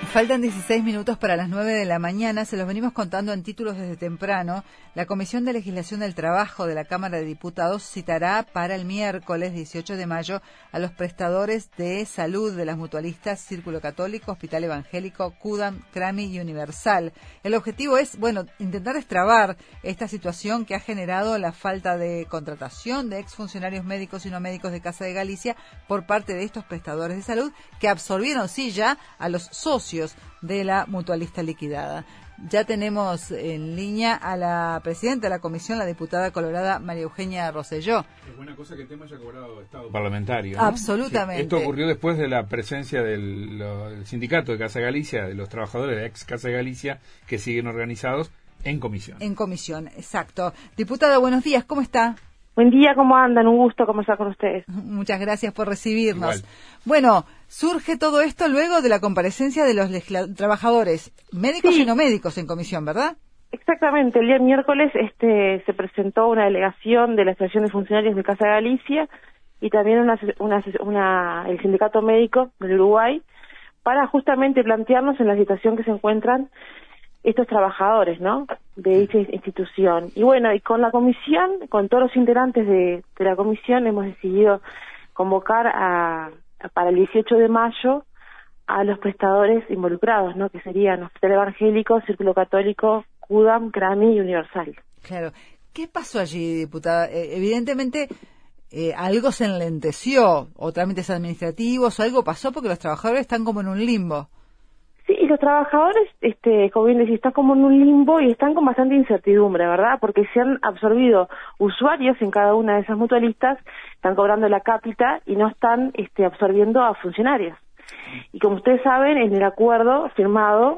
Faltan 16 minutos para las 9 de la mañana. Se los venimos contando en títulos desde temprano. La Comisión de Legislación del Trabajo de la Cámara de Diputados citará para el miércoles 18 de mayo a los prestadores de salud de las mutualistas Círculo Católico, Hospital Evangélico, CUDAM, CRAMI y Universal. El objetivo es, intentar destrabar esta situación que ha generado la falta de contratación de exfuncionarios médicos y no médicos de Casa de Galicia por parte de estos prestadores de salud que absorbieron, ya a los socios de la mutualista liquidada. Ya tenemos en línea a la presidenta de la comisión, la diputada colorada María Eugenia Rosselló. Es buena cosa que el tema haya cobrado estado parlamentario, ¿no? Absolutamente. Sí, esto ocurrió después de la presencia del sindicato de Casa Galicia, de los trabajadores de ex Casa Galicia, que siguen organizados en comisión. En comisión, exacto. Diputada, buenos días, ¿cómo está? Buen día, ¿cómo andan? Un gusto conversar con ustedes. Muchas gracias por recibirnos. Igual. Bueno, surge todo esto luego de la comparecencia de los trabajadores médicos y no médicos en comisión, ¿verdad? Exactamente, el día miércoles se presentó una delegación de la Asociación de Funcionarios de Casa Galicia y también el Sindicato Médico del Uruguay para justamente plantearnos en la situación que se encuentran estos trabajadores, ¿no?, de dicha institución. Y bueno, y con la comisión, con todos los integrantes de la comisión, hemos decidido convocar para el 18 de mayo a los prestadores involucrados, ¿no?, que serían Hospital Evangélico, Círculo Católico, CUDAM, CRAMI y Universal. Claro. ¿Qué pasó allí, diputada? Evidentemente algo se enlenteció, o trámites administrativos, o algo pasó porque los trabajadores están como en un limbo. Sí, y los trabajadores, como bien decís, están como en un limbo y están con bastante incertidumbre, ¿verdad? Porque se han absorbido usuarios en cada una de esas mutualistas, están cobrando la cápita y no están absorbiendo a funcionarios. Y como ustedes saben, en el acuerdo firmado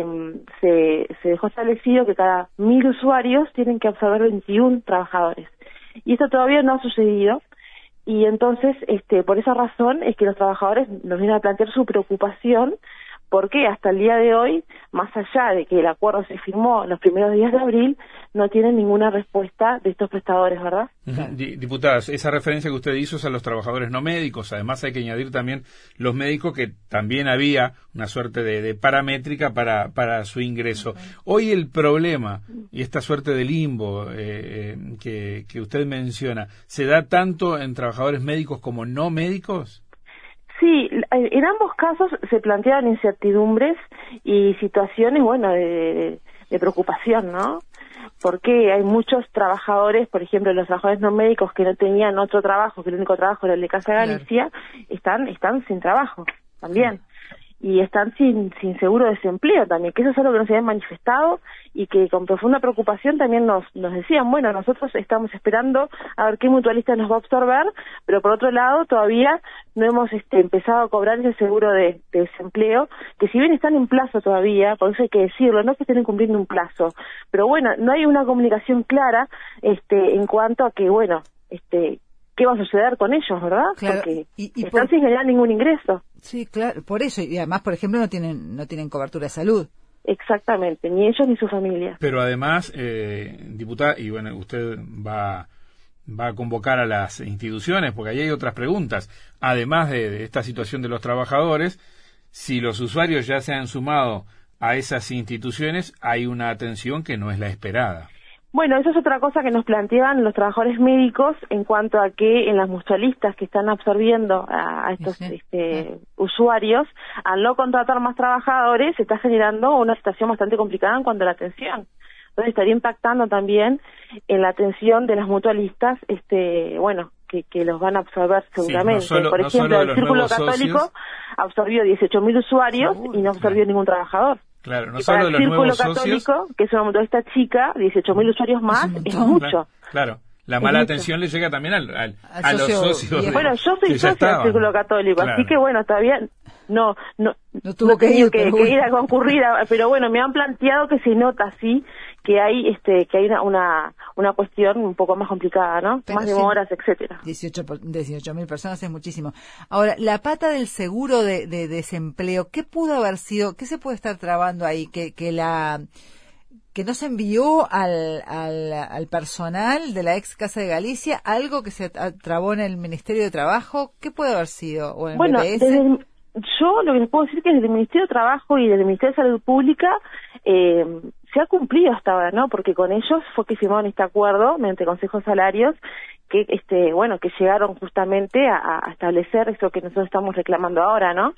se dejó establecido que cada 1.000 usuarios tienen que absorber 21 trabajadores. Y esto todavía no ha sucedido. Y entonces, por esa razón es que los trabajadores nos vienen a plantear su preocupación, porque hasta el día de hoy, más allá de que el acuerdo se firmó los primeros días de abril, no tienen ninguna respuesta de estos prestadores, ¿verdad? Diputadas, esa referencia que usted hizo es a los trabajadores no médicos. Además hay que añadir también los médicos, que también había una suerte de paramétrica para su ingreso. Hoy el problema y esta suerte de limbo que usted menciona, ¿se da tanto en trabajadores médicos como no médicos? Sí, en ambos casos se plantean incertidumbres y situaciones, de preocupación, ¿no? Porque hay muchos trabajadores, por ejemplo, los trabajadores no médicos que no tenían otro trabajo, que el único trabajo era el de Casa Galicia, están sin trabajo también. Y están sin seguro de desempleo también, que eso es algo que nos habían manifestado y que con profunda preocupación también nos decían, nosotros estamos esperando a ver qué mutualista nos va a absorber, pero por otro lado todavía no hemos empezado a cobrar ese seguro de desempleo, que si bien están en plazo todavía, por eso hay que decirlo, no es que estén cumpliendo un plazo, pero no hay una comunicación clara en cuanto a que, qué va a suceder con ellos, ¿verdad? Claro. Porque están sin generar ningún ingreso. Sí, claro, por eso, y además, por ejemplo, no tienen cobertura de salud. Exactamente, ni ellos ni su familia. Pero además, diputada, y usted va a convocar a las instituciones, porque ahí hay otras preguntas, además de esta situación de los trabajadores, si los usuarios ya se han sumado a esas instituciones, hay una atención que no es la esperada. Bueno, eso es otra cosa que nos planteaban los trabajadores médicos en cuanto a que en las mutualistas que están absorbiendo a estos usuarios, al no contratar más trabajadores, se está generando una situación bastante complicada en cuanto a la atención. Entonces estaría impactando también en la atención de las mutualistas, que los van a absorber seguramente. Por ejemplo, el Círculo Católico absorbió 18.000 usuarios y no absorbió ningún trabajador. Claro, no y solo para de el los Círculo nuevos Católico, socios, que es una mutualista chica, 18.000 usuarios más, es mucho. Claro. La mala atención le llega también a los socios. Yo soy socia del Círculo Católico, así que todavía no tuvo que ir a concurrir, pero me han planteado que se nota así que hay una cuestión un poco más complicada, ¿no? Pero más demoras, etcétera. 18.000 personas es muchísimo. Ahora, la pata del seguro de desempleo, ¿qué pudo haber sido? ¿Qué se puede estar trabando ahí? Que no se envió al personal de la ex Casa de Galicia, algo que se trabó en el Ministerio de Trabajo, ¿qué puede haber sido? ¿O en el BPS? yo lo que les puedo decir es que desde el Ministerio de Trabajo y desde el Ministerio de Salud Pública se ha cumplido hasta ahora, ¿no? Porque con ellos fue que firmaron este acuerdo mediante consejos salarios que que llegaron justamente a establecer eso que nosotros estamos reclamando ahora, ¿no?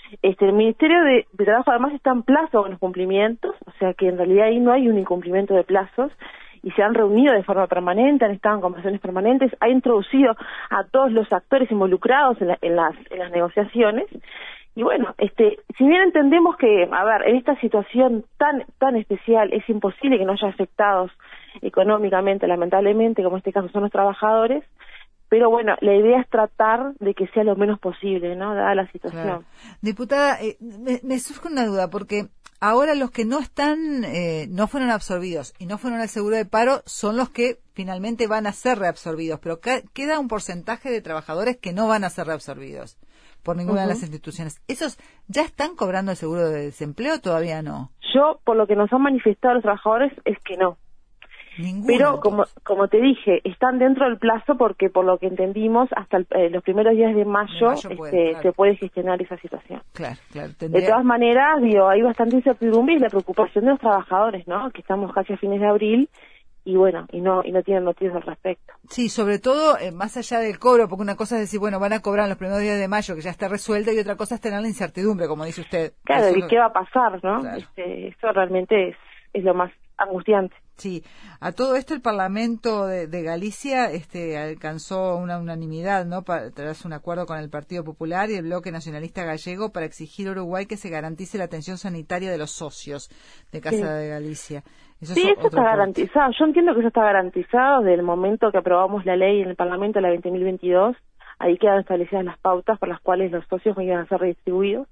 El Ministerio de Trabajo además está en plazo con los cumplimientos, o sea que en realidad ahí no hay un incumplimiento de plazos, y se han reunido de forma permanente, han estado en conversaciones permanentes, ha introducido a todos los actores involucrados en las negociaciones. Y bueno, si bien entendemos que, a ver, en esta situación tan especial es imposible que no haya afectados económicamente, lamentablemente, como en este caso son los trabajadores, pero bueno, la idea es tratar de que sea lo menos posible, ¿no? Dada la situación. Claro. Diputada, me surge una duda, porque ahora los que no están, no fueron absorbidos y no fueron al seguro de paro son los que finalmente van a ser reabsorbidos, pero queda un porcentaje de trabajadores que no van a ser reabsorbidos por ninguna de las instituciones. ¿Esos ya están cobrando el seguro de desempleo o todavía no? Yo, por lo que nos han manifestado los trabajadores, es que no. Ninguno, pero como te dije, están dentro del plazo porque por lo que entendimos hasta los primeros días de mayo, se puede gestionar esa situación. Claro. De todas maneras, hay bastante incertidumbre y la preocupación de los trabajadores, ¿no? Que estamos casi a fines de abril y bueno, y no tienen noticias al respecto. Sí, sobre todo más allá del cobro, porque una cosa es decir, bueno, van a cobrar los primeros días de mayo que ya está resuelta, y otra cosa es tener la incertidumbre, como dice usted. Claro, ¿y qué va a pasar, no? Claro. Eso realmente es lo más angustiante. Sí, a todo esto el Parlamento de Galicia alcanzó una unanimidad, ¿no? Tras un acuerdo con el Partido Popular y el Bloque Nacionalista Gallego para exigir a Uruguay que se garantice la atención sanitaria de los socios de Casa de Galicia. Eso está garantizado. Yo entiendo que eso está garantizado desde el momento que aprobamos la ley en el Parlamento, la 20.022. Ahí quedan establecidas las pautas por las cuales los socios iban a ser redistribuidos.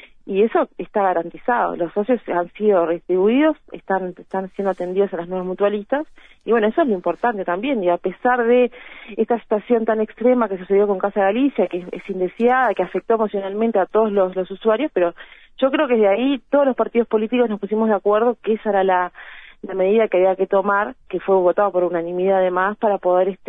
Y eso está garantizado. Los socios han sido redistribuidos, están siendo atendidos a las nuevas mutualistas. Y bueno, eso es lo importante también. Y a pesar de esta situación tan extrema que sucedió con Casa Galicia, que es indeseada, que afectó emocionalmente a todos los usuarios, pero yo creo que desde ahí todos los partidos políticos nos pusimos de acuerdo que esa era la medida que había que tomar, que fue votada por unanimidad además, para poder,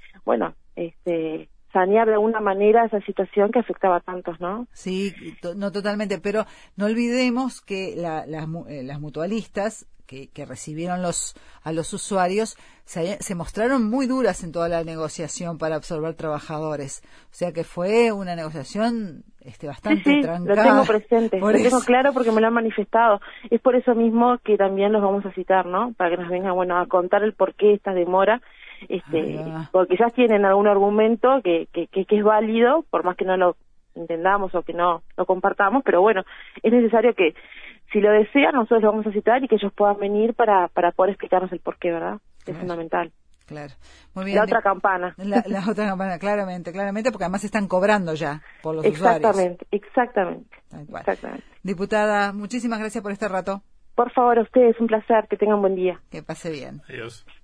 sanear de alguna manera esa situación que afectaba a tantos, ¿no? Sí, no totalmente, pero no olvidemos que las mutualistas que recibieron a los usuarios se mostraron muy duras en toda la negociación para absorber trabajadores, o sea que fue una negociación bastante trancada. Lo tengo presente, lo tengo claro porque me lo han manifestado. Es por eso mismo que también los vamos a citar, ¿no? Para que nos vengan, a contar el porqué de esta demora. Porque ya tienen algún argumento que es válido, por más que no lo entendamos o que no lo compartamos, pero bueno, es necesario que si lo desean nosotros lo vamos a citar y que ellos puedan venir para poder explicarnos el porqué, ¿verdad? Es fundamental. Claro. Muy bien. La otra campana. La otra campana, claramente, porque además están cobrando ya por los usuarios. Exactamente. Diputada, muchísimas gracias por este rato. Por favor, a ustedes, un placer, que tengan buen día. Que pase bien. Adiós.